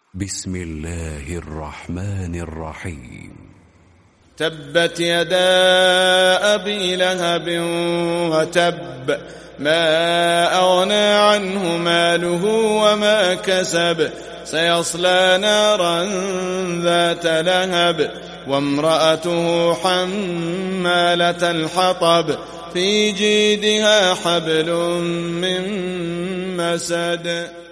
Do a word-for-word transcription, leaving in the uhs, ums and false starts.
بسم الله الرحمن الرحيم. تبت يدا أبي لهب وتب، ما أغنى عنه ماله وما كسب، سيصلى نارا ذات لهب وامرأته حمالة الحطب في جيدها حبل من مسد.